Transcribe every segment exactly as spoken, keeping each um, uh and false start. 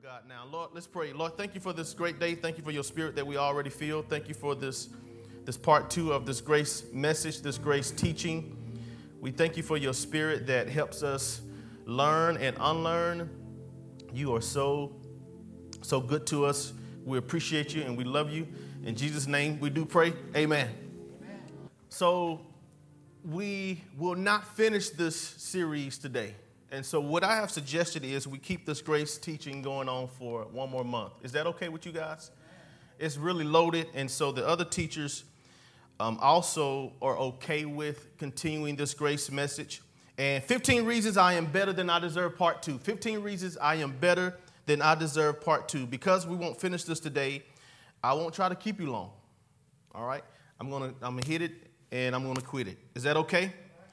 God now. Lord, let's pray. Lord, thank you for this great day. Thank you for your spirit that we already feel. Thank you for this, this part two of this grace message, this grace teaching. We thank you for your spirit that helps us learn and unlearn. You are so, so good to us. We appreciate you and we love you. In Jesus' name we do pray. Amen. Amen. So we will not finish this series today. And so what I have suggested is we keep this grace teaching going on for one more month. Is that okay with you guys? It's really loaded, and so the other teachers um, also are okay with continuing this grace message. And fifteen reasons I am better than I deserve part two. fifteen reasons I am better than I deserve part two. Because we won't finish this today, I won't try to keep you long. All right? I'm gonna I'm gonna hit it and I'm gonna quit it. Is that okay?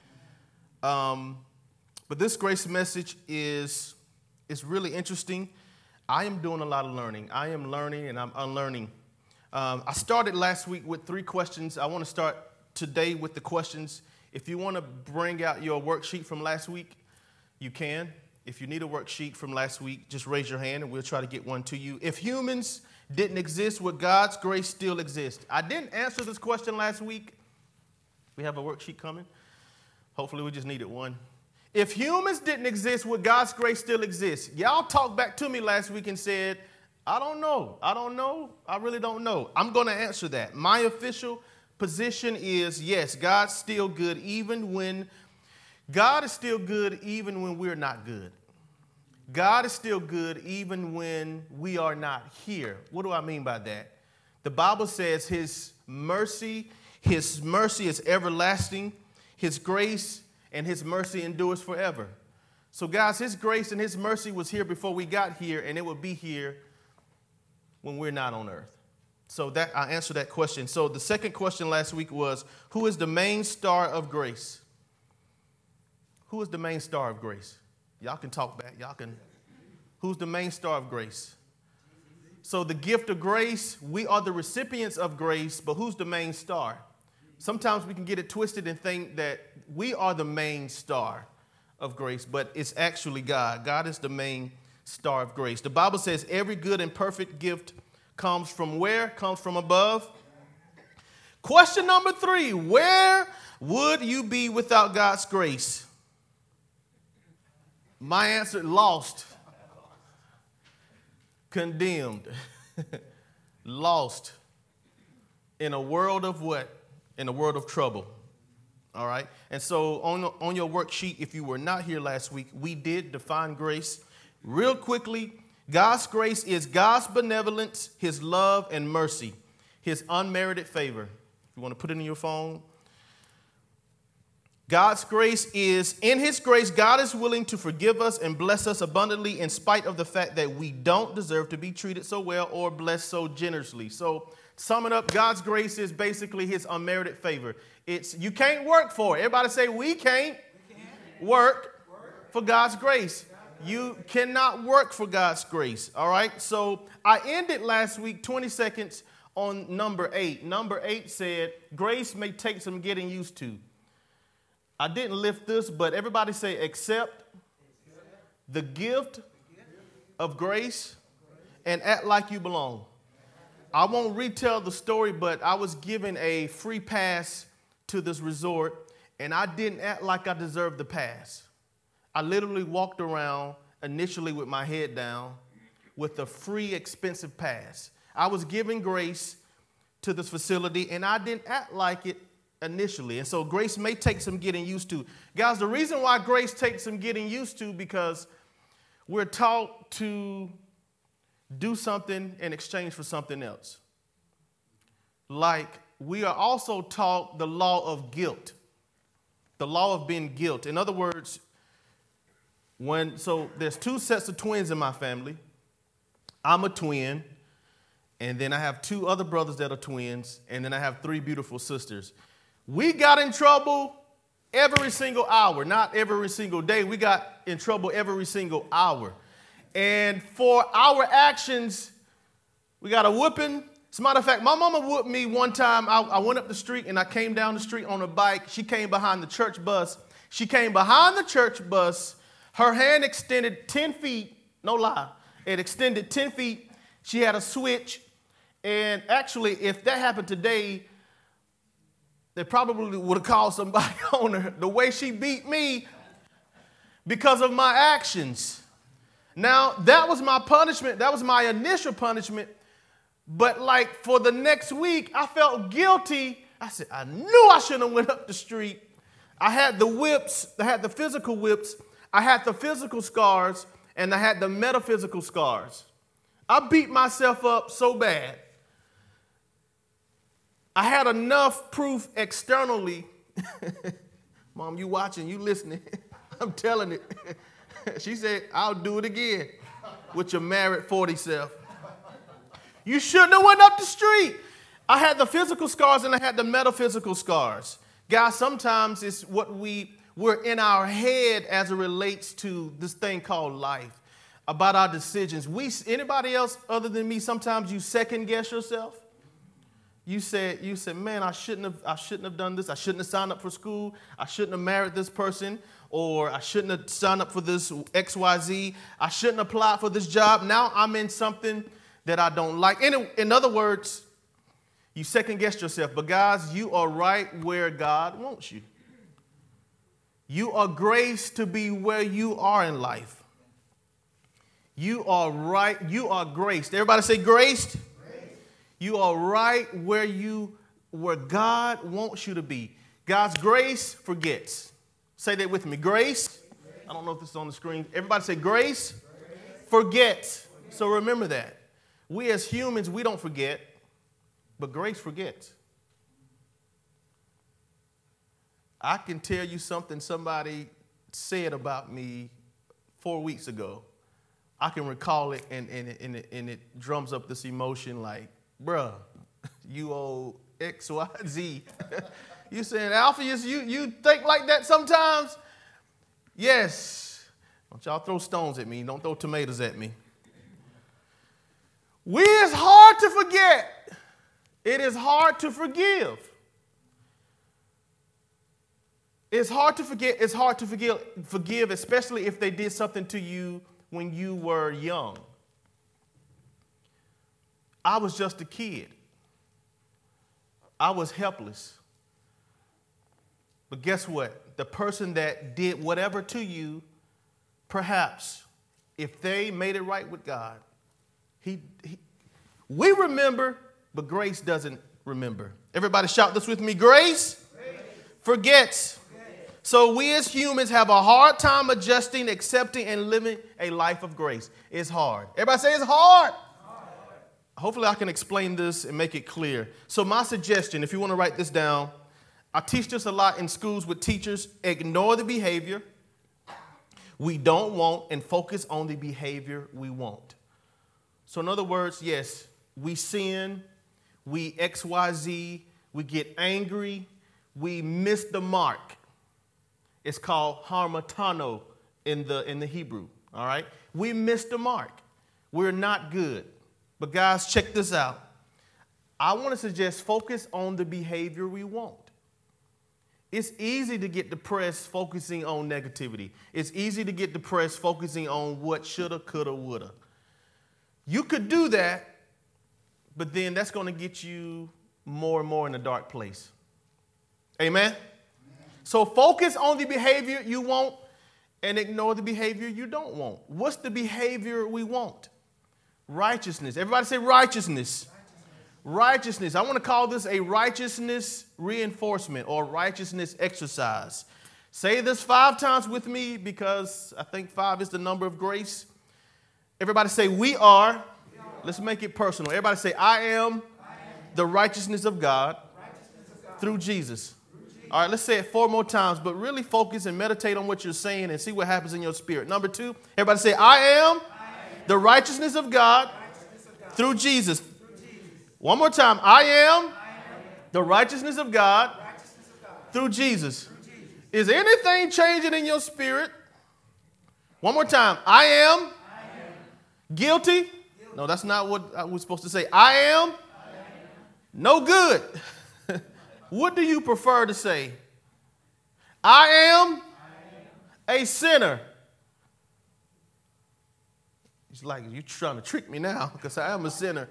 Um. But this grace message is, is really interesting. I am doing a lot of learning. I am learning and I'm unlearning. Um, I started last week with three questions. I want to start today with the questions. If you want to bring out your worksheet from last week, you can. If you need a worksheet from last week, just raise your hand and we'll try to get one to you. If humans didn't exist, would God's grace still exist? I didn't answer this question last week. We have a worksheet coming. Hopefully we just needed one. If humans didn't exist, would God's grace still exist? Y'all talked back to me last week and said, I don't know. I don't know. I really don't know. I'm going to answer that. My official position is, yes, God's still good even when, God is still good even when we're not good. God is still good even when we are not here. What do I mean by that? The Bible says his mercy, his mercy is everlasting. His grace and his mercy endures forever. So guys, his grace and his mercy was here before we got here, and it will be here when we're not on earth. So that I answered that question. So the second question last week was, who is the main star of grace? Who is the main star of grace? Y'all can talk back. Y'all can. Who's the main star of grace? So the gift of grace, we are the recipients of grace, but who's the main star? Sometimes we can get it twisted and think that we are the main star of grace, but it's actually God. God is the main star of grace. The Bible says every good and perfect gift comes from where? Comes from above. Question number three, where would you be without God's grace? My answer, lost. Condemned. Lost. In a world of what? In a world of trouble. All right. And so on, on your worksheet, if you were not here last week, we did define grace real quickly. God's grace is God's benevolence, his love and mercy, his unmerited favor. If you want to put it in your phone. God's grace is, in his grace, God is willing to forgive us and bless us abundantly in spite of the fact that we don't deserve to be treated so well or blessed so generously. So summing up, God's grace is basically his unmerited favor. It's you can't work for it. Everybody say, we can't, we can't. Work, work for God's grace. You cannot work for God's grace. All right. So I ended last week twenty seconds on number eight. Number eight said, grace may take some getting used to. I didn't lift this, but everybody say, accept the gift of grace and act like you belong. I won't retell the story, but I was given a free pass to this resort, and I didn't act like I deserved the pass. I literally walked around initially with my head down with a free, expensive pass. I was given grace to this facility, and I didn't act like it initially. And so grace may take some getting used to. Guys, the reason why grace takes some getting used to because we're taught to do something in exchange for something else. Like we are also taught the law of guilt, the law of being guilt. In other words, when so there's two sets of twins in my family. I'm a twin, and then I have two other brothers that are twins, and then I have three beautiful sisters. We got in trouble every single hour, not every single day. We got in trouble every single hour. And for our actions, we got a whooping. As a matter of fact, my mama whooped me one time. I, I went up the street and I came down the street on a bike. She came behind the church bus. She came behind the church bus, her hand extended ten feet, no lie, It extended ten feet. She had a switch. And actually, if that happened today, they probably would have called somebody on her. The way she beat me because of my actions. Now, that was my punishment. That was my initial punishment. But like for the next week, I felt guilty. I said, I knew I shouldn't have went up the street. I had the whips. I had the physical whips. I had the physical scars. And I had the metaphysical scars. I beat myself up so bad. I had enough proof externally. Mom, you watching, you listening. I'm telling it. She said, I'll do it again with your married forty self. You shouldn't have went up the street. I had the physical scars and I had the metaphysical scars. Guys, sometimes it's what we, we're in our head as it relates to this thing called life, about our decisions. We, anybody else other than me, sometimes you second guess yourself. You said, you said, man, I shouldn't have, I shouldn't have done this. I shouldn't have signed up for school. I shouldn't have married this person, or I shouldn't have signed up for this X Y Z. I shouldn't apply for this job. Now I'm in something that I don't like. In, in other words, you second guessed yourself. But guys, you are right where God wants you. You are graced to be where you are in life. You are right. You are graced. Everybody say graced. You are right where you, where God wants you to be. God's grace forgets. Say that with me. Grace. Grace. I don't know if this is on the screen. Everybody say grace, grace. Forgets. Forget. So remember that. We as humans, we don't forget, but grace forgets. I can tell you something somebody said about me four weeks ago. I can recall it, and, and, and, it, and it drums up this emotion like, bruh, you owe X, Y, Z. You saying, Alpheus, you, you think like that sometimes? Yes. Don't y'all throw stones at me. Don't throw tomatoes at me. We is hard to forget. It is hard to forgive. It's hard to forget. It's hard to forgive, forgive, especially if they did something to you when you were young. I was just a kid. I was helpless. But guess what? The person that did whatever to you, perhaps, if they made it right with God, he, he we remember, but grace doesn't remember. Everybody shout this with me. Grace, grace. Forgets. Forget. So we as humans have a hard time adjusting, accepting, and living a life of grace. It's hard. Everybody say it's hard. Hopefully I can explain this and make it clear. So my suggestion, if you want to write this down, I teach this a lot in schools with teachers. Ignore the behavior we don't want and focus on the behavior we want. So in other words, yes, we sin, we X Y Z, we get angry, we miss the mark. It's called harmatano in the, in the Hebrew, all right? We miss the mark. We're not good. But guys, check this out. I want to suggest focus on the behavior we want. It's easy to get depressed focusing on negativity. It's easy to get depressed focusing on what shoulda, coulda, woulda. You could do that, but then that's going to get you more and more in a dark place. Amen? Amen? So focus on the behavior you want and ignore the behavior you don't want. What's the behavior we want? Righteousness. Everybody say righteousness. Righteousness. Righteousness. I want to call this a righteousness reinforcement or righteousness exercise. Say this five times with me because I think five is the number of grace. Everybody say we are. We are. Let's make it personal. Everybody say I am, I am. The righteousness of God, righteousness of God. Through Jesus. Through Jesus. All right, let's say it four more times, but really focus and meditate on what you're saying and see what happens in your spirit. Number two, everybody say I am. The righteousness of God, righteousness of God. Through, Jesus. Through Jesus. One more time. I am, I am. The righteousness of God, righteousness of God. Through, Jesus. Through Jesus. Is anything changing in your spirit? One more time. I am, I am. Guilty. Guilty. No, that's not what we're supposed to say. I am, I am. No good. What do you prefer to say? I am, I am. A sinner. He's like, you're trying to trick me now because I am a sinner.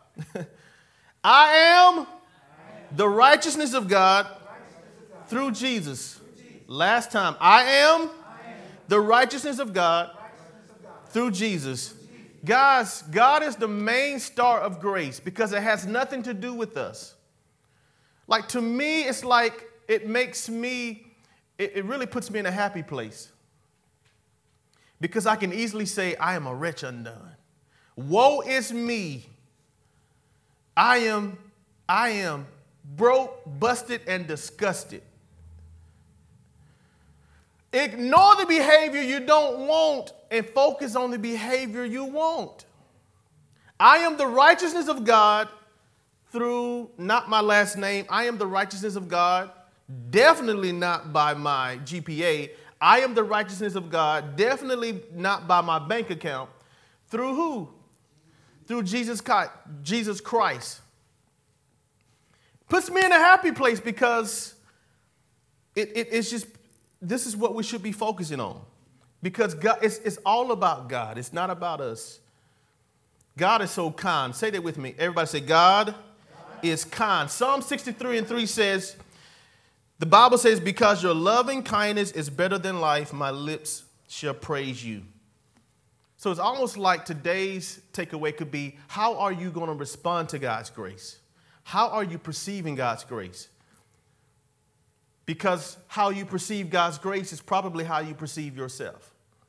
I am the righteousness of God through Jesus. Last time. I am the righteousness of God through Jesus. Guys, God is the main star of grace because it has nothing to do with us. Like, to me, it's like it makes me, it, it really puts me in a happy place. Because I can easily say, I am a wretch undone. Woe is me. I am, I am broke, busted, and disgusted. Ignore the behavior you don't want and focus on the behavior you want. I am the righteousness of God through not my last name. I am the righteousness of God, definitely not by my G P A. I am the righteousness of God, definitely not by my bank account. Through who? Through Jesus Christ. Puts me in a happy place because it, it, it's just, this is what we should be focusing on. Because God, it's, it's all about God. It's not about us. God is so kind. Say that with me. Everybody say, God, God is kind. Psalm sixty-three and three says, the Bible says, because your loving kindness is better than life, my lips shall praise you. So it's almost like today's takeaway could be, how are you going to respond to God's grace? How are you perceiving God's grace? Because how you perceive God's grace is probably how you perceive yourself.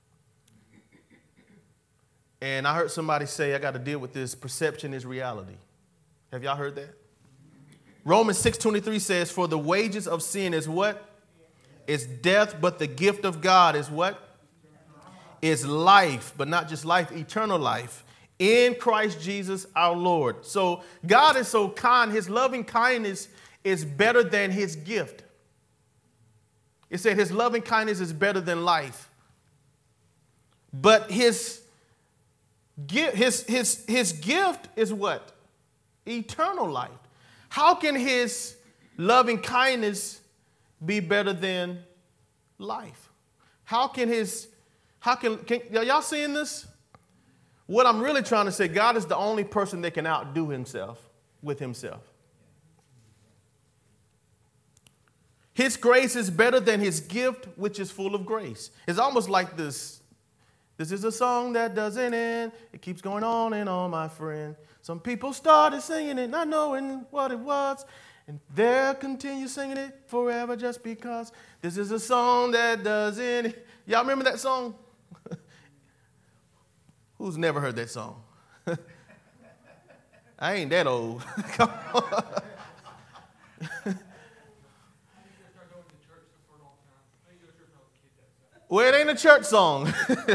And I heard somebody say, I got to deal with this. Perception is reality. Have y'all heard that? Romans six twenty-three says, for the wages of sin is what? Is death, but the gift of God is what? Is life, but not just life, eternal life in Christ Jesus our Lord. So God is so kind. His loving kindness is better than his gift. It said his loving kindness is better than life. But his, his, his, his gift is what? Eternal life. How can his loving kindness be better than life? How can his, how can, can are y'all seeing this? What I'm really trying to say, God is the only person that can outdo himself with himself. His grace is better than his gift, which is full of grace. It's almost like this. This is a song that doesn't end. It keeps going on and on, my friend. Some people started singing it, not knowing what it was. And they'll continue singing it forever just because. This is a song that doesn't. Y'all remember that song? Who's never heard that song? I ain't that old. Come on. Well, it ain't a church song.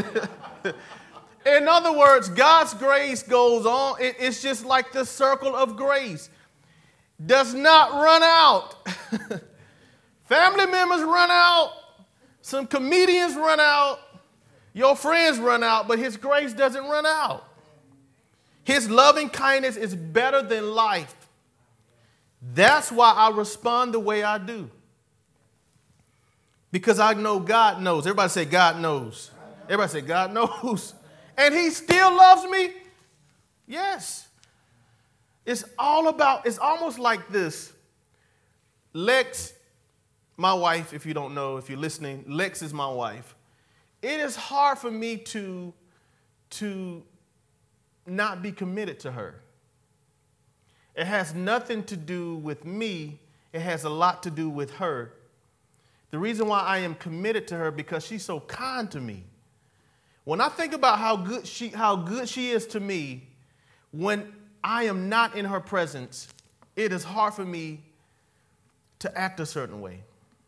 In other words, God's grace goes on. It, it's just like the circle of grace. Does not run out. Family members run out. Some comedians run out. Your friends run out, but his grace doesn't run out. His loving kindness is better than life. That's why I respond the way I do. Because I know God knows. Everybody say God knows. Everybody say God knows. And he still loves me? Yes. It's all about, it's almost like this. Lex, my wife, if you don't know, if you're listening, Lex is my wife. It is hard for me to, to not be committed to her. It has nothing to do with me. It has a lot to do with her. The reason why I am committed to her because she's so kind to me. When I think about how good she, how good she is to me, when I am not in her presence, it is hard for me to act a certain way.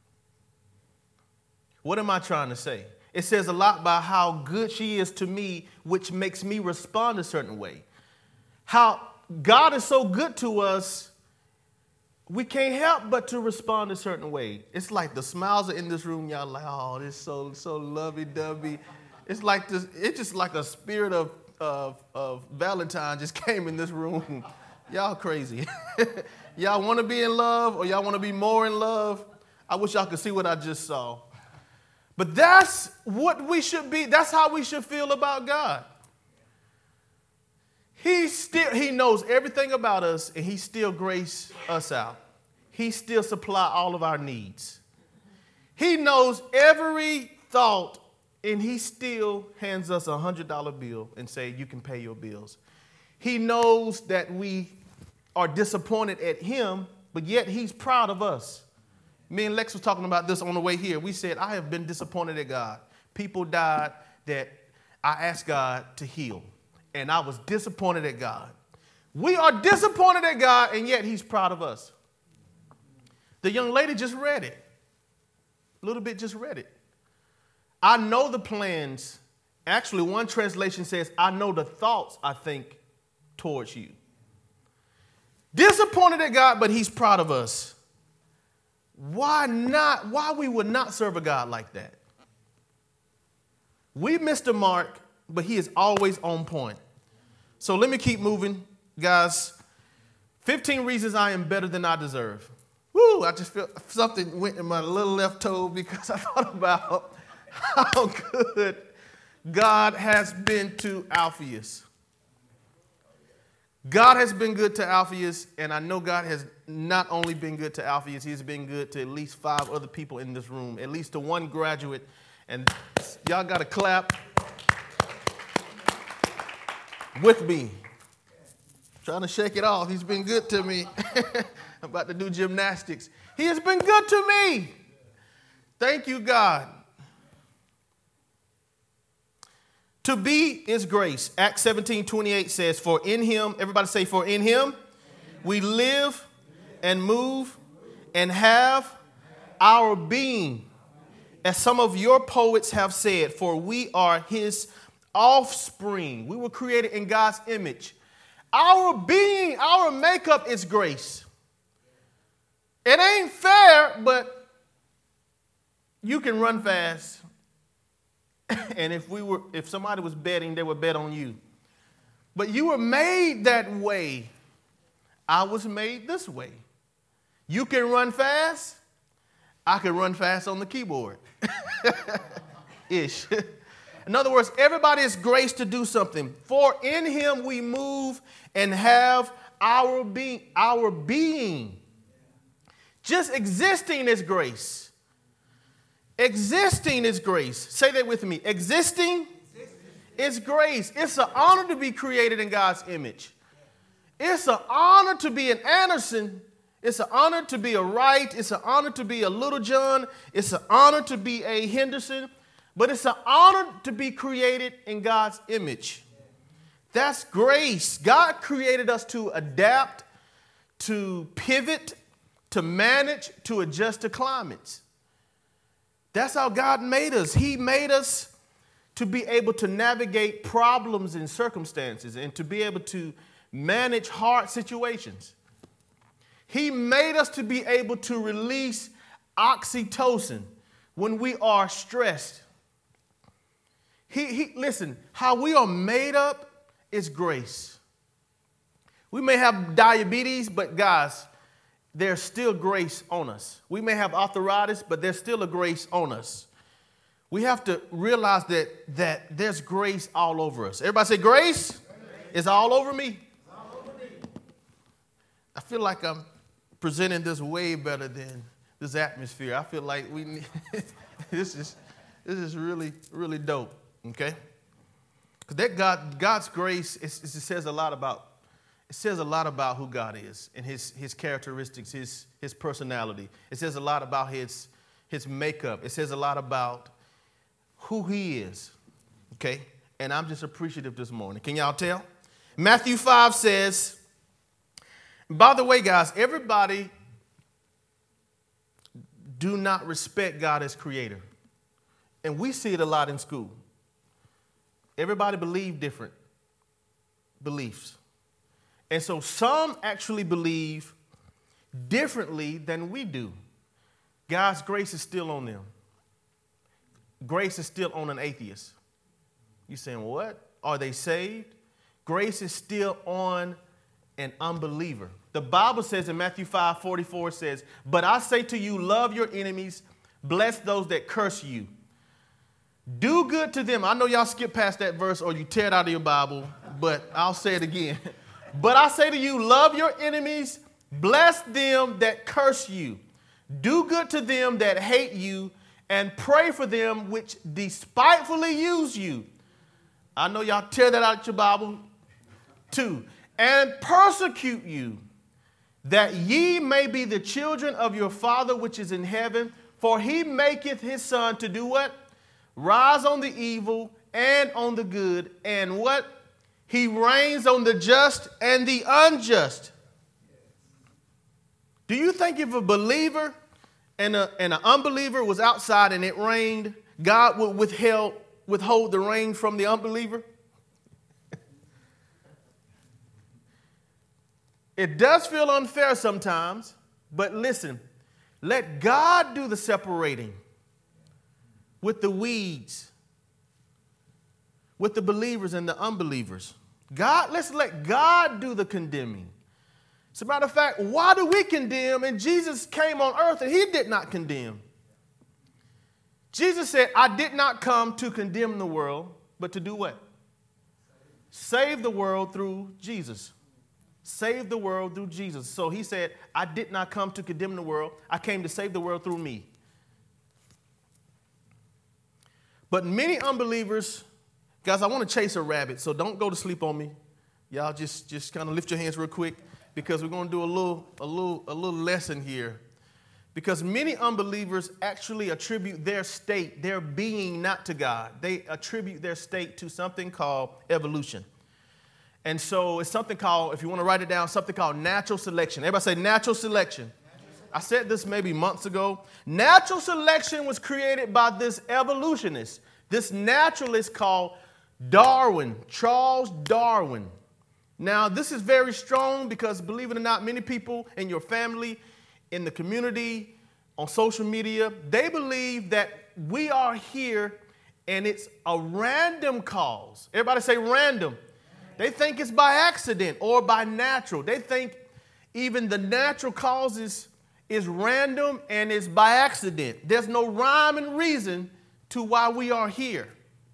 What am I trying to say? It says a lot about how good she is to me, which makes me respond a certain way. How God is so good to us, we can't help but to respond a certain way. It's like the smiles are in this room. Y'all like, oh, this is so, so lovey-dovey. It's like this, it's just like a spirit of, of, of Valentine just came in this room. Y'all crazy. Y'all want to be in love or y'all want to be more in love? I wish y'all could see what I just saw. But that's what we should be. That's how we should feel about God. he knows everything about us, and he still grace us out. He still supply all of our needs. He knows every thought, and he still hands us a one hundred dollar bill and say, you can pay your bills. He knows that we are disappointed at him, but yet he's proud of us. Me and Lex was talking about this on the way here. We said, I have been disappointed at God. People died that I asked God to heal, and I was disappointed at God. We are disappointed at God, and yet he's proud of us. The young lady just read it. A little bit just read it. I know the plans. Actually, one translation says, I know the thoughts I think towards you. Disappointed at God, but he's proud of us. Why not? Why we would not serve a God like that? We missed the mark, but he is always on point. So let me keep moving, guys. fifteen reasons I am better than I deserve. Woo, I just feel something went in my little left toe because I thought about how good God has been to Alphaeus. God has been good to Alphaeus, and I know God has not only been good to Alphaeus, he's been good to at least five other people in this room, at least to one graduate. And y'all got to clap with me. Trying to shake it off. He's been good to me. I'm about to do gymnastics. He has been good to me. Thank you, God. To be is grace. Acts seventeen twenty-eight says, for in him, everybody say, for in him, we live and move and have our being. As some of your poets have said, for we are his offspring. We were created in God's image. Our being, our makeup is grace. It ain't fair, but you can run fast. And if we were, if somebody was betting, they would bet on you. But you were made that way. I was made this way. You can run fast. I can run fast on the keyboard. Ish. In other words, everybody is graced to do something. For in him we move and have our being. Our being. Just existing is grace. Existing is grace. Say that with me. Existing, Existing. is grace. It's an honor to be created in God's image. It's an honor to be an Anderson. It's an honor to be a Wright. It's an honor to be a Little John. It's an honor to be a Henderson. But it's an honor to be created in God's image. That's grace. God created us to adapt, to pivot, to manage, to adjust to climates. That's how God made us. He made us to be able to navigate problems and circumstances and to be able to manage hard situations. He made us to be able to release oxytocin when we are stressed. He, he, listen, how we are made up is grace. We may have diabetes, but guys, there's still grace on us. We may have arthritis, but there's still a grace on us. We have to realize that, that there's grace all over us. Everybody say grace, grace. is all over me. All over me. I feel like I'm presenting this way better than this atmosphere. I feel like we need, this is this is really, really dope, okay? Because that God, God's grace, it, it says a lot about It says a lot about who God is and his, his characteristics, his, his personality. It says a lot about his, his makeup. It says a lot about who he is, okay? And I'm just appreciative this morning. Can y'all tell? Matthew five says, by the way, guys, everybody do not respect God as creator. And we see it a lot in school. Everybody believe different beliefs. And so some actually believe differently than we do. God's grace is still on them. Grace is still on an atheist. You saying, what? Are they saved? Grace is still on an unbeliever. The Bible says in Matthew five forty-four says, but I say to you, love your enemies, bless those that curse you. Do good to them. I know y'all skip past that verse or you tear it out of your Bible, but I'll say it again. But I say to you, love your enemies, bless them that curse you, do good to them that hate you, and pray for them which despitefully use you. I know y'all tear that out of your Bible. Two, and persecute you, that ye may be the children of your Father which is in heaven. For he maketh his sun to do what? Rise on the evil and on the good. And what? He rains on the just and the unjust. Do you think if a believer and, a, and an unbeliever was outside and it rained, God would withheld, withhold the rain from the unbeliever? It does feel unfair sometimes, but listen, let God do the separating with the weeds, with the believers and the unbelievers. God, let's let God do the condemning. As a matter of fact, why do we condemn? And Jesus came on earth and he did not condemn. Jesus said, I did not come to condemn the world, but to do what? Save the world through Jesus. Save the world through Jesus. So he said, I did not come to condemn the world. I came to save the world through me. But many unbelievers, guys, I want to chase a rabbit, so don't go to sleep on me. Y'all just, just kind of lift your hands real quick because we're going to do a little, a little, a little lesson here. Because many unbelievers actually attribute their state, their being, not to God. They attribute their state to something called evolution. And so it's something called, if you want to write it down, something called natural selection. Everybody say natural selection. Natural selection. I said this maybe months ago. Natural selection was created by this evolutionist, this naturalist called Darwin, Charles Darwin. Now, this is very strong because, believe it or not, many people in your family, in the community, on social media, they believe that we are here and it's a random cause. Everybody say random. They think it's by accident or by natural. They think even the natural causes is random and is by accident. There's no rhyme and reason to why we are here.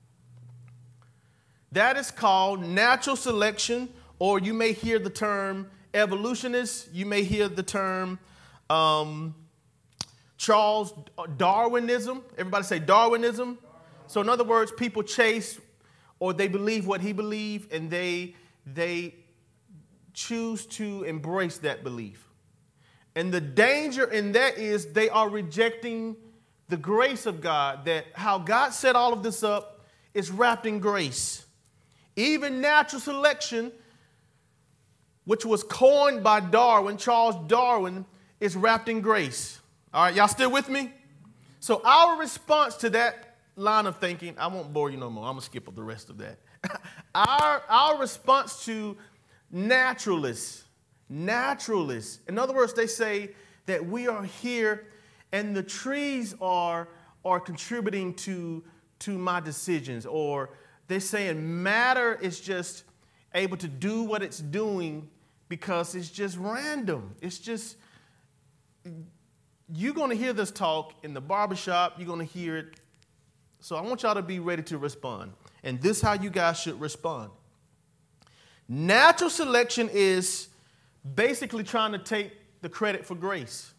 That is called natural selection, or you may hear the term evolutionist. You may hear the term um, Charles Darwinism. Everybody say Darwinism. So in other words, people chase or they believe what he believed, and they, they choose to embrace that belief. And the danger in that is they are rejecting the grace of God, that how God set all of this up is wrapped in grace. Even natural selection, which was coined by Darwin, Charles Darwin, is wrapped in grace. All right, y'all still with me? So our response to that line of thinking, I won't bore you no more. I'm going to skip the rest of that. our, our response to naturalists, naturalists, in other words, they say that we are here and the trees are, are contributing to, to my decisions, or they're saying matter is just able to do what it's doing because it's just random. It's just, you're going to hear this talk in the barbershop. You're going to hear it. So I want y'all to be ready to respond. And this is how you guys should respond. Natural selection is basically trying to take the credit for grace.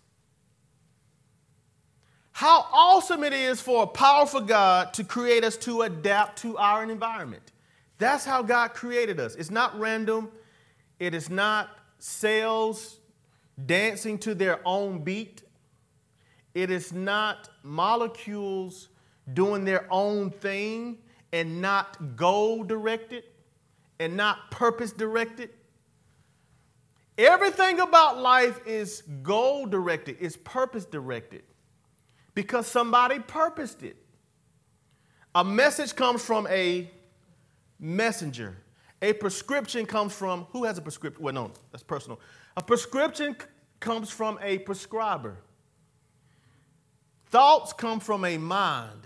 How awesome it is for a powerful God to create us to adapt to our environment. That's how God created us. It's not random. It is not cells dancing to their own beat. It is not molecules doing their own thing and not goal directed and not purpose directed. Everything about life is goal directed, it's purpose directed because somebody purposed it. A message comes from a messenger. A prescription comes from, who has a prescription? Well, no, that's personal. A prescription c- comes from a prescriber. Thoughts come from a mind.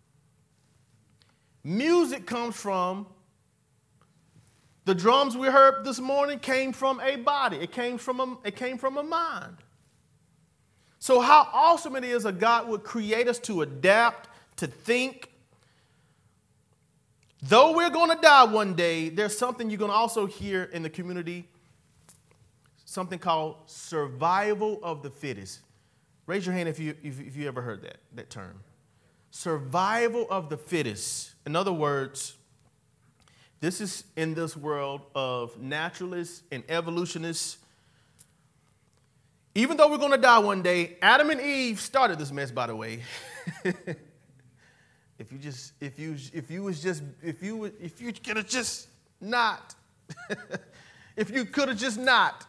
Music comes from, the drums we heard this morning came from a body. It came from a, it came from a mind. So how awesome it is a God would create us to adapt, to think. Though we're going to die one day, there's something you're going to also hear in the community something called survival of the fittest. Raise your hand if you if, if you ever heard that, that term. Survival of the fittest. In other words, this is in this world of naturalists and evolutionists. Even though we're going to die one day, Adam and Eve started this mess, by the way. If you just, if you, if you was just, if you, if you could have just not, if you could have just not.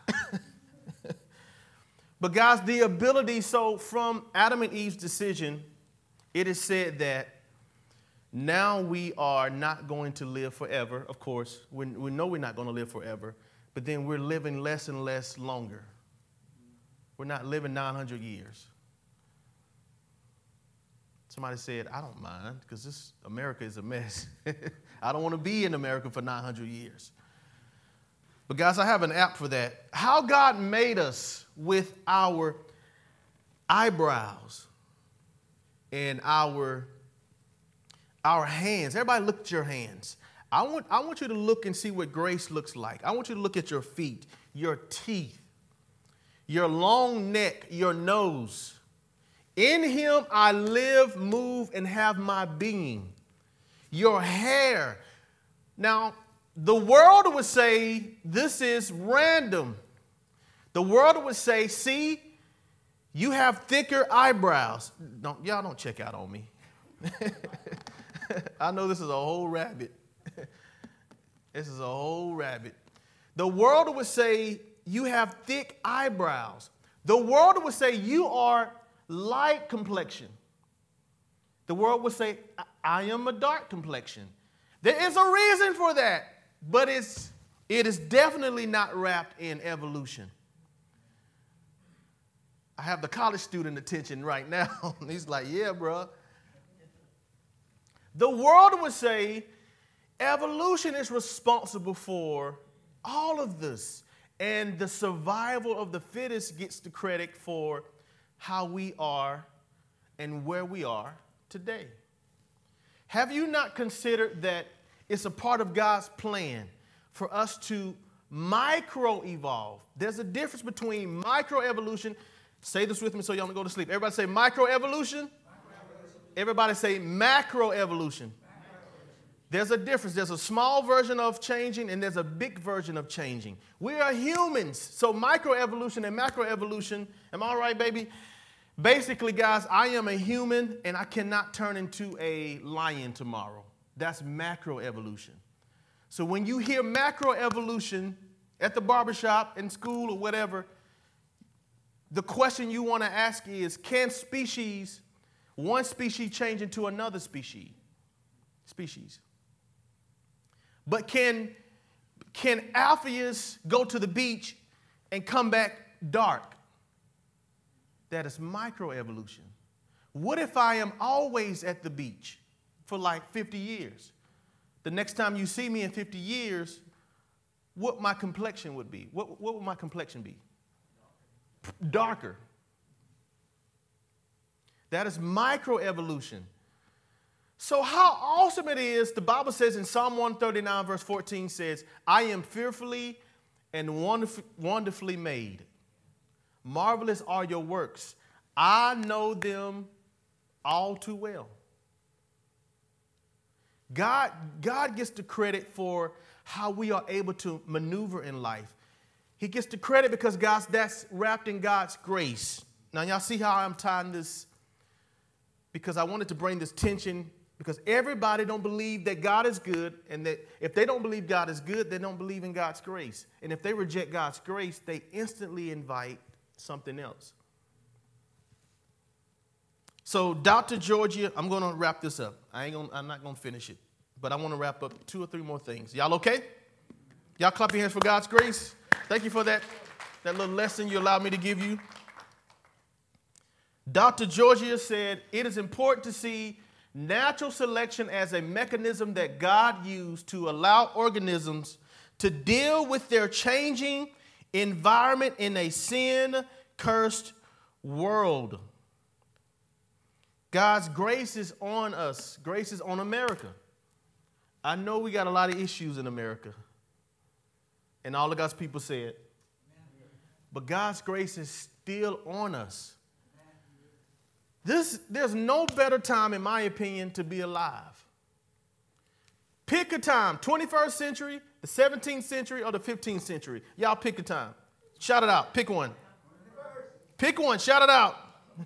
But guys, the ability, so from Adam and Eve's decision, it is said that now we are not going to live forever. Of course, we, we know we're not going to live forever, but then we're living less and less longer. We're not living nine hundred years. Somebody said, I don't mind, because this America is a mess. I don't want to be in America for nine hundred years. But guys, I have an app for that. How God made us with our eyebrows and our, our hands. Everybody look at your hands. I want, I want you to look and see what grace looks like. I want you to look at your feet, your teeth, your long neck, your nose. In him I live, move, and have my being. Your hair. Now, the world would say this is random. The world would say, see, you have thicker eyebrows. Don't, y'all don't check out on me. I know this is a whole rabbit. This is a whole rabbit. The world would say you have thick eyebrows. The world would say you are light complexion. The world would say, I am a dark complexion. There is a reason for that, but it's, it is definitely not wrapped in evolution. I have the college student attention right now. He's like, yeah, bro. The world would say evolution is responsible for all of this, and the survival of the fittest gets the credit for how we are and where we are today. Have you not considered that it's a part of God's plan for us to micro-evolve? There's a difference between microevolution. Say this with me so y'all don't go to sleep. Everybody say microevolution. Microevolution. Everybody say macroevolution. There's a difference. There's a small version of changing and there's a big version of changing. We are humans. So microevolution and macroevolution, am I all right, baby? Basically, guys, I am a human and I cannot turn into a lion tomorrow. That's macroevolution. So when you hear macroevolution at the barbershop, in school, or whatever, the question you want to ask is, can species, one species change into another species? Species. But can, can Alpheus go to the beach and come back dark? That is microevolution. What if I am always at the beach for like fifty years? The next time you see me in fifty years, what my complexion would be? What, what would my complexion be? Darker. That is microevolution. So how awesome it is, the Bible says in Psalm one thirty-nine verse fourteen says, I am fearfully and wonderful, wonderfully made. Marvelous are your works. I know them all too well. God, God gets the credit for how we are able to maneuver in life. He gets the credit because God's, that's wrapped in God's grace. Now, y'all see how I'm tying this? Because I wanted to bring this tension, because everybody don't believe that God is good, and that if they don't believe God is good, they don't believe in God's grace. And if they reject God's grace, they instantly invite something else. So, Doctor Georgia, I'm going to wrap this up. I ain't gonna, I'm not going to finish it, but I want to wrap up two or three more things. Y'all okay? Y'all clap your hands for God's grace. Thank you for that, that little lesson you allowed me to give you. Doctor Georgia said, it is important to see natural selection as a mechanism that God used to allow organisms to deal with their changing environment in a sin-cursed world. God's grace is on us. Grace is on America. I know we got a lot of issues in America. And all of God's people said, but God's grace is still on us. This, there's no better time, in my opinion, to be alive. Pick a time, twenty-first century, the seventeenth century, or the fifteenth century. Y'all pick a time. Shout it out. Pick one. Pick one. Shout it out.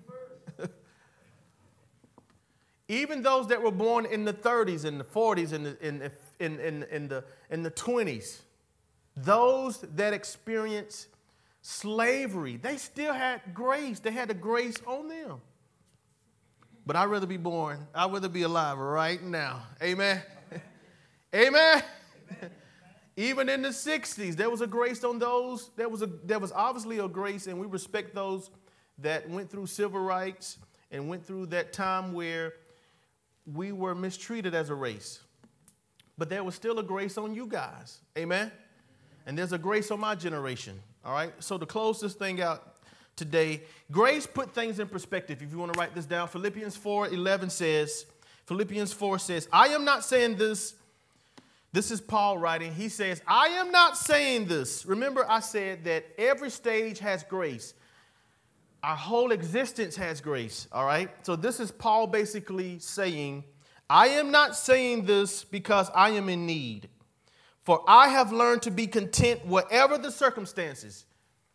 Even those that were born in the thirties and the forties and the, in, in, in, in, the, in the twenties, those that experienced slavery, they still had grace. They had the grace on them. But I'd rather be born. I'd rather be alive right now. Amen. Amen. Even in the sixties, there was a grace on those. There was, a, there was obviously a grace, and we respect those that went through civil rights and went through that time where we were mistreated as a race. But there was still a grace on you guys. Amen. And there's a grace on my generation. All right. So to close this thing out today, grace put things in perspective. If you want to write this down, Philippians four eleven says, Philippians four says, I am not saying this. This is Paul writing. He says, I am not saying this. Remember, I said that every stage has grace. Our whole existence has grace. All right. So this is Paul basically saying, I am not saying this because I am in need. For I have learned to be content whatever the circumstances.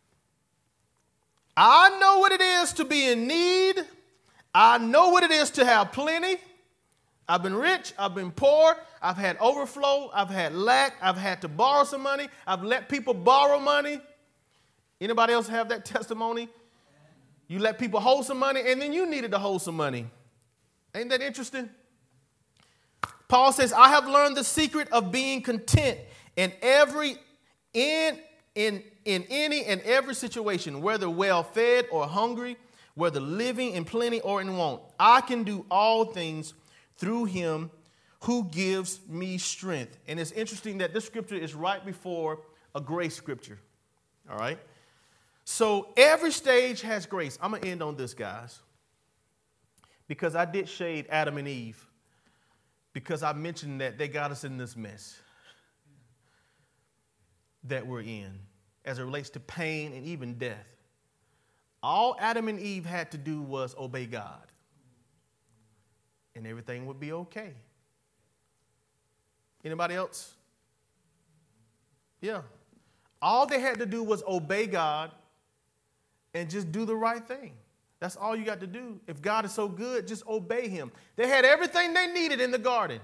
I know what it is to be in need. I know what it is to have plenty. I've been rich. I've been poor. I've had overflow. I've had lack. I've had to borrow some money. I've let people borrow money. Anybody else have that testimony? You let people hold some money, and then you needed to hold some money. Ain't that interesting? Paul says, I have learned the secret of being content in every in in in any and every situation, whether well-fed or hungry, whether living in plenty or in want. I can do all things through him who gives me strength. And it's interesting that this scripture is right before a grace scripture. All right. So every stage has grace. I'm going to end on this, guys, because I did shade Adam and Eve, because I mentioned that they got us in this mess that we're in as it relates to pain and even death. All Adam and Eve had to do was obey God, and everything would be okay. Anybody else? Yeah. All they had to do was obey God and just do the right thing. That's all you got to do. If God is so good, just obey him. They had everything they needed in the garden.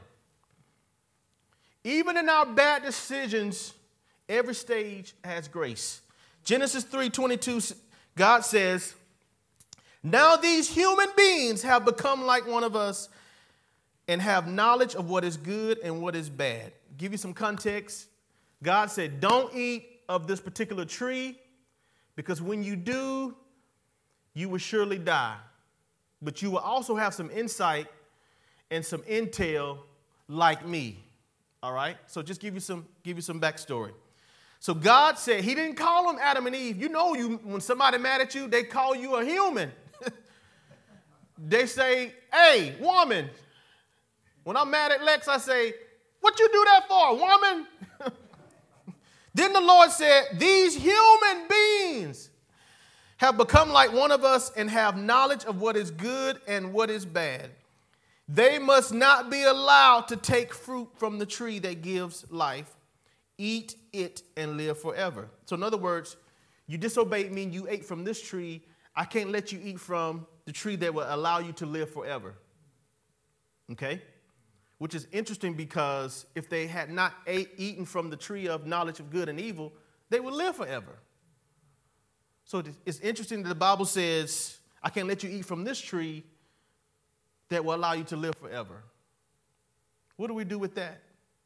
Even in our bad decisions, every stage has grace. Genesis three twenty-two, God says, now these human beings have become like one of us and have knowledge of what is good and what is bad. Give you some context. God said, don't eat of this particular tree, because when you do, you will surely die. But you will also have some insight and some intel like me. All right? So just give you some, give you some backstory. So God said, he didn't call them Adam and Eve. You know, you when somebody mad at you, they call you a human. They say, hey, woman. When I'm mad at Lex, I say, what you do that for, woman? Then the Lord said, these human beings have become like one of us and have knowledge of what is good and what is bad. They must not be allowed to take fruit from the tree that gives life. Eat it and live forever. So in other words, you disobeyed me and you ate from this tree. I can't let you eat from the tree that will allow you to live forever. Okay? Which is interesting, because if they had not ate, eaten from the tree of knowledge of good and evil, they would live forever. So it's interesting that the Bible says, I can't let you eat from this tree that will allow you to live forever. What do we do with that?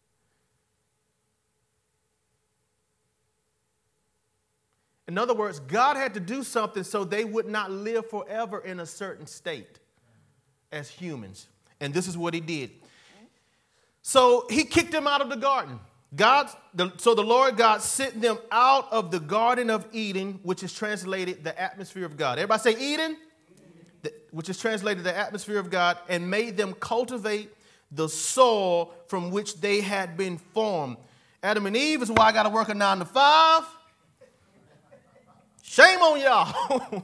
In other words, God had to do something so they would not live forever in a certain state as humans. And this is what he did. So he kicked them out of the garden. God, the, so the Lord God sent them out of the Garden of Eden, which is translated the atmosphere of God. Everybody say Eden, the, which is translated the atmosphere of God, and made them cultivate the soil from which they had been formed. Adam and Eve is why I got to work a nine to five. Shame on y'all.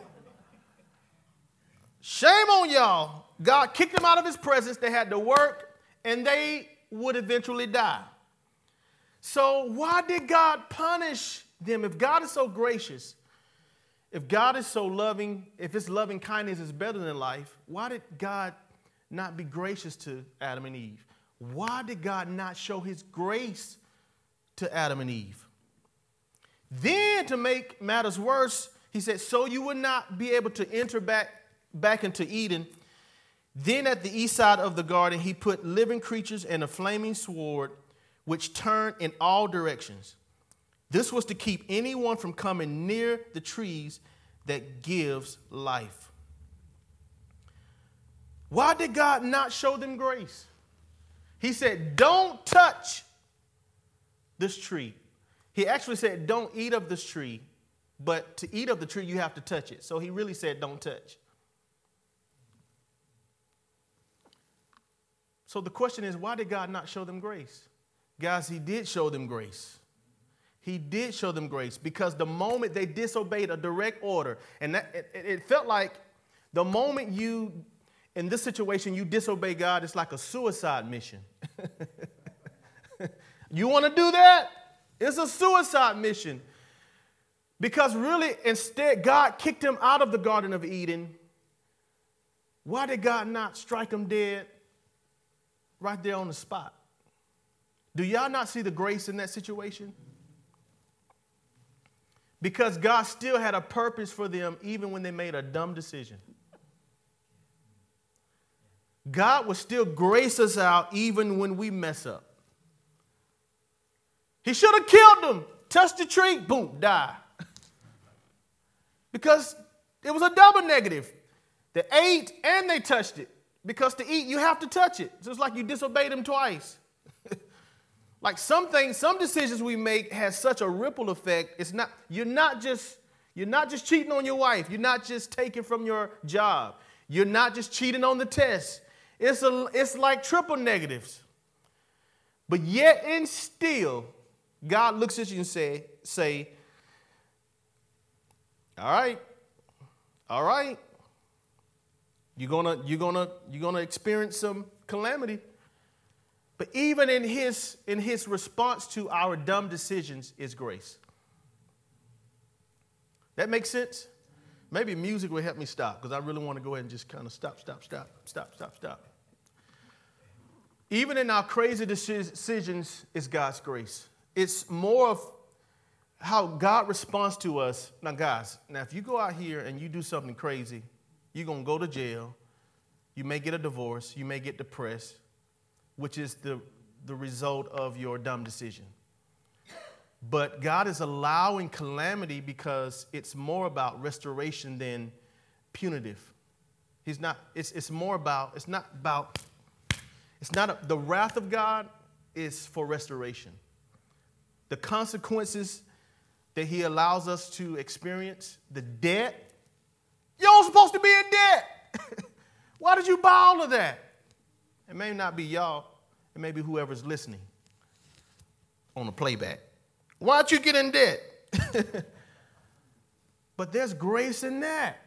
Shame on y'all. God kicked them out of his presence. They had to work, and they would eventually die. So why did God punish them? If God is so gracious, if God is so loving, if his loving kindness is better than life, why did God not be gracious to Adam and Eve? Why did God not show his grace to Adam and Eve? Then, to make matters worse, he said, so you would not be able to enter back, back into Eden. Then at the east side of the garden, he put living creatures and a flaming sword, which turned in all directions. This was to keep anyone from coming near the trees that gives life. Why did God not show them grace? He said, don't touch this tree. He actually said, don't eat of this tree, but to eat of the tree, you have to touch it. So he really said, don't touch. So the question is, why did God not show them grace? Guys, he did show them grace. He did show them grace because the moment they disobeyed a direct order, and that, it, it felt like the moment you, in this situation, you disobey God, it's like a suicide mission. You want to do that? It's a suicide mission. Because really, instead, God kicked him out of the Garden of Eden. Why did God not strike him dead right there on the spot? Do y'all not see the grace in that situation? Because God still had a purpose for them even when they made a dumb decision. God will still grace us out even when we mess up. He should have killed them. Touched the tree, boom, die. Because it was a double negative. They ate and they touched it. Because to eat, you have to touch it. So it's like you disobeyed him twice. Like some things, some decisions we make has such a ripple effect. It's not, you're not just, you're not just cheating on your wife. You're not just taking from your job. You're not just cheating on the test. It's a, it's like triple negatives. But yet and still, God looks at you and say, say, all right, all right. You're gonna, you're gonna, you're gonna experience some calamity. But even in his, in his response to our dumb decisions is grace. That makes sense? Maybe music will help me stop because I really want to go ahead and just kind of stop, stop, stop, stop, stop, stop. Even in our crazy decisions is God's grace. It's more of how God responds to us. Now, guys, now if you go out here and you do something crazy, you're going to go to jail. You may get a divorce. You may get depressed, which is the, the result of your dumb decision. But God is allowing calamity because it's more about restoration than punitive. He's not, it's, it's more about, it's not about, it's not, a, the wrath of God is for restoration. The consequences that he allows us to experience, the debt, you're supposed to be in debt. Why did you buy all of that? It may not be y'all. It may be whoever's listening on the playback. Why'd you get in debt? But there's grace in that.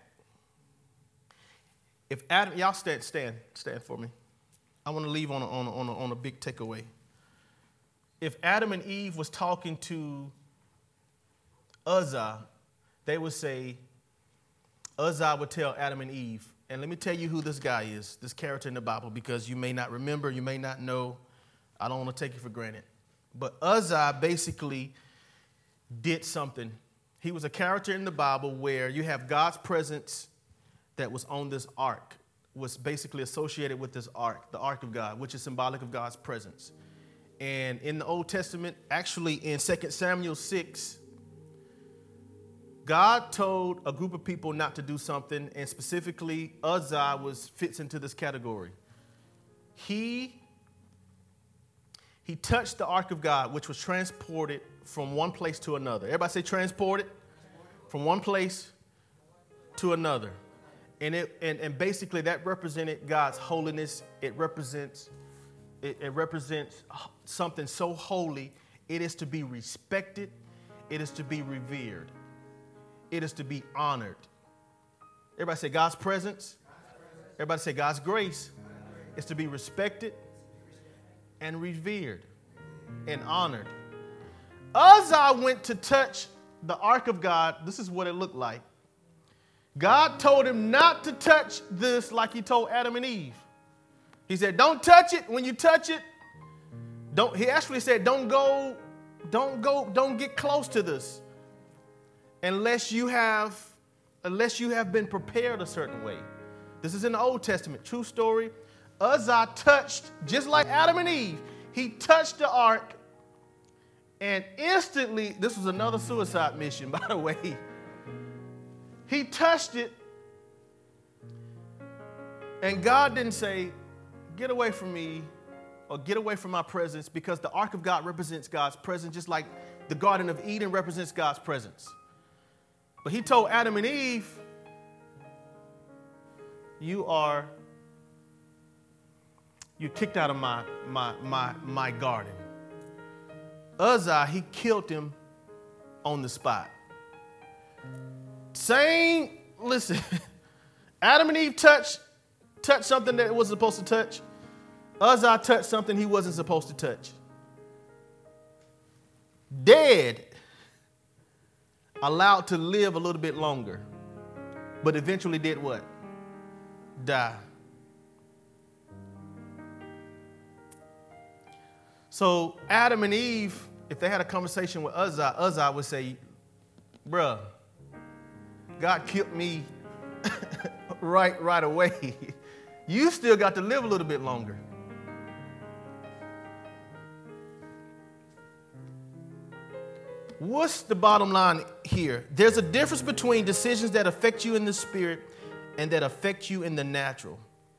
If Adam, y'all stand, stand, stand for me. I want to leave on a, on a, on a, on a big takeaway. If Adam and Eve was talking to Uzzah, they would say, Uzzah would tell Adam and Eve, and let me tell you who this guy is, this character in the Bible, because you may not remember, you may not know. I don't want to take it for granted. But Uzzah basically did something. He was a character in the Bible where you have God's presence that was on this ark, was basically associated with this ark, the ark of God, which is symbolic of God's presence. And in the Old Testament, actually in Second Samuel six, God told a group of people not to do something, and specifically Uzzah was fits into this category. He, he touched the ark of God, which was transported from one place to another. Everybody say transported? From one place to another. And, it, and, and basically that represented God's holiness. It represents, it, it represents something so holy. It is to be respected. It is to be revered. it is to be honored. Everybody say God's presence. Everybody say God's grace is to be respected and revered and honored. Uzzah went to touch the ark of God. This is what it looked like. God told him not to touch this like he told Adam and Eve. He said, don't touch it. When you touch it, don't, he actually said, don't go, don't go, don't get close to this unless you have, unless you have been prepared a certain way. This is in the Old Testament, true story. Uzzah touched, just like Adam and Eve, he touched the ark, and instantly, this was another suicide mission, by the way. He touched it, and God didn't say, get away from me, or get away from my presence, because the ark of God represents God's presence, just like the Garden of Eden represents God's presence. But he told Adam and Eve, you are, you're kicked out of my, my, my, my garden. Uzzah, he killed him on the spot. Same, listen, Adam and Eve touched, touched something that it wasn't supposed to touch. Uzzah touched something he wasn't supposed to touch. Dead, allowed to live a little bit longer, but eventually did what? Die. So Adam and Eve, if they had a conversation with Uzzah, Uzzah would say, bruh, God killed me right, right away. You still got to live a little bit longer. What's the bottom line here? There's a difference between decisions that affect you in the spirit and that affect you in the natural.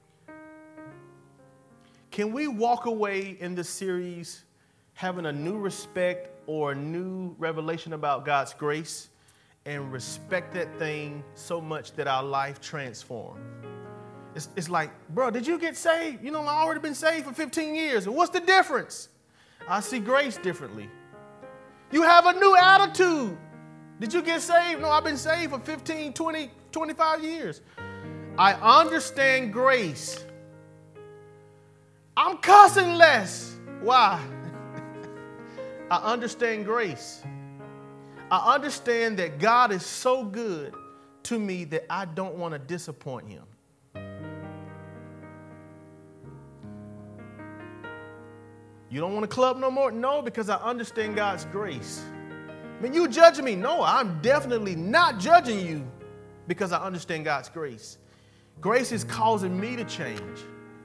Can we walk away in this series having a new respect or a new revelation about God's grace and respect that thing so much that our life transforms? It's, it's like, bro, did you get saved? You know, I've already been saved for fifteen years. What's the difference? I see grace differently. You have a new attitude. Did you get saved? No, I've been saved for fifteen, twenty, twenty-five years. I understand grace. I'm cussing less. Why? I understand grace. I understand that God is so good to me that I don't want to disappoint him. You don't want to club no more? No, because I understand God's grace. I mean, you judging me? No, I'm definitely not judging you because I understand God's grace. Grace is causing me to change.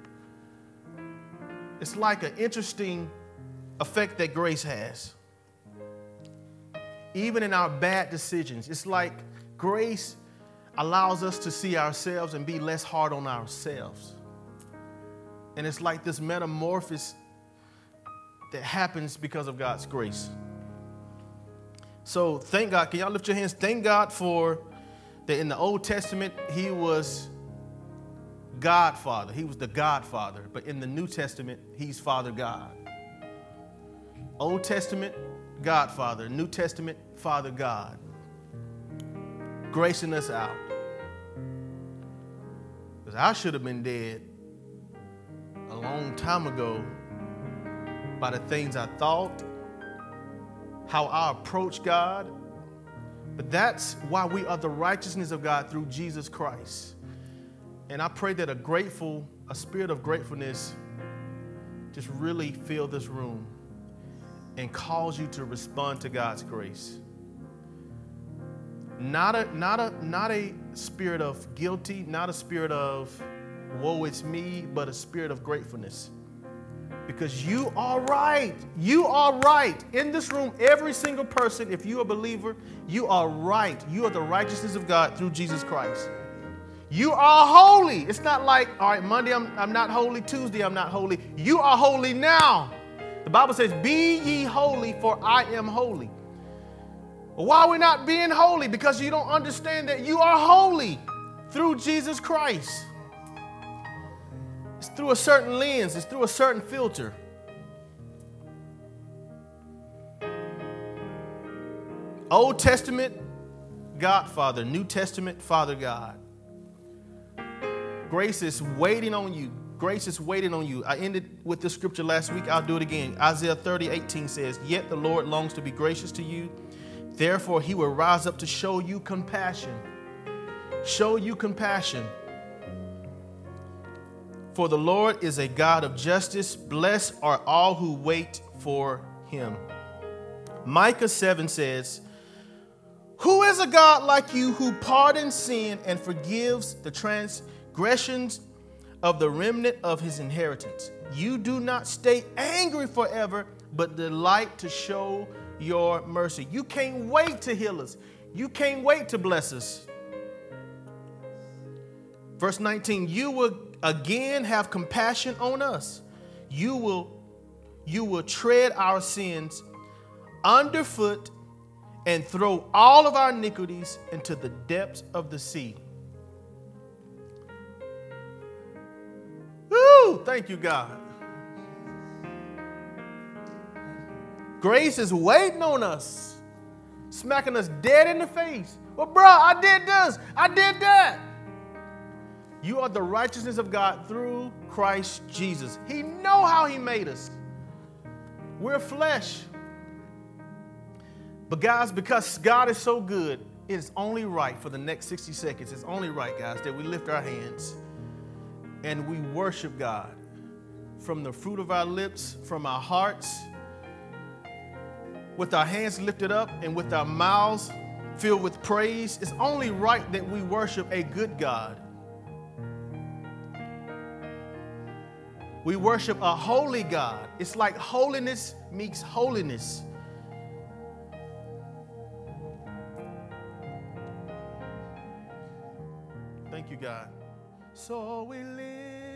It's like an interesting effect that grace has. Even in our bad decisions, it's like grace allows us to see ourselves and be less hard on ourselves. And it's like this metamorphosis that happens because of God's grace. So thank God. Can y'all lift your hands? Thank God for that in the Old Testament, he was Godfather. He was the Godfather. But in the New Testament, he's Father God. Old Testament, Godfather. New Testament, Father God. Gracing us out. Because I should have been dead a long time ago by the things I thought, how I approach God. But that's why we are the righteousness of God through Jesus Christ. And I pray that a grateful, a spirit of gratefulness just really fill this room and cause you to respond to God's grace. Not a, not a, not a spirit of guilty, not a spirit of woe it's me, but a spirit of gratefulness. Because you are right. You are right. In this room, every single person, if you're a believer, you are right. You are the righteousness of God through Jesus Christ. You are holy. It's not like, all right, Monday I'm, I'm not holy, Tuesday I'm not holy. You are holy now. The Bible says, be ye holy, for I am holy. Well, why are we not being holy? Because you don't understand that you are holy through Jesus Christ. It's through a certain lens. It's through a certain filter. Old Testament, Godfather, New Testament Father God. Grace is waiting on you. Grace is waiting on you. I ended with this scripture last week. I'll do it again. Isaiah thirty, eighteen says, "Yet the Lord longs to be gracious to you. Therefore, he will rise up to show you compassion." Show you compassion. For the Lord is a God of justice. Blessed are all who wait for him. Micah seven says, "Who is a God like you who pardons sin and forgives the transgressions of the remnant of his inheritance? You do not stay angry forever, but delight to show your mercy." You can't wait to heal us. You can't wait to bless us. Verse nineteen, "You will again have compassion on us. You will, you will tread our sins underfoot and throw all of our iniquities into the depths of the sea." Woo! Thank you, God. Grace is waiting on us, smacking us dead in the face. "Well, bro, I did this. I did that." You are the righteousness of God through Christ Jesus. He know how he made us. We're flesh. But guys, because God is so good, it is only right for the next sixty seconds. It's only right, guys, that we lift our hands and we worship God from the fruit of our lips, from our hearts, with our hands lifted up and with our mouths filled with praise. It's only right that we worship a good God. We worship a holy God. It's like holiness meets holiness. Thank you, God. So we live.